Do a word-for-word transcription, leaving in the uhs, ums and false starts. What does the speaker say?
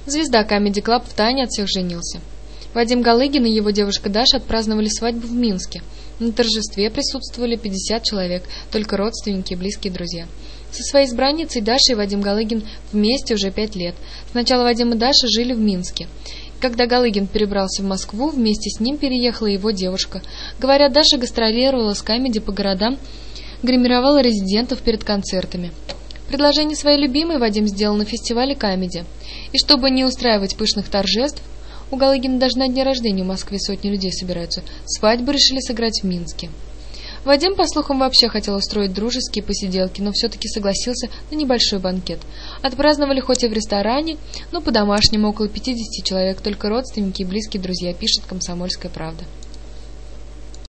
Звезда Comedy Club втайне от всех женился. Вадим Галыгин и его девушка Даша отпраздновали свадьбу в Минске. На торжестве присутствовали пятьдесят человек, только родственники и близкие друзья. Со своей избранницей Дашей Вадим Галыгин вместе уже пять лет. Сначала Вадим и Даша жили в Минске. Когда Галыгин перебрался в Москву, вместе с ним переехала его девушка. Говорят, Даша гастролировала с комеди по городам, гримировала резидентов перед концертами. Предложение своей любимой Вадим сделал на фестивале комеди. И чтобы не устраивать пышных торжеств, у Галыгина даже на дне рождения в Москве сотни людей собираются, свадьбу решили сыграть в Минске. Вадим, по слухам, вообще хотел устроить дружеские посиделки, но все-таки согласился на небольшой банкет. Отпраздновали хоть и в ресторане, но по-домашнему около пятидесяти человек, только родственники и близкие друзья, пишет «Комсомольская правда».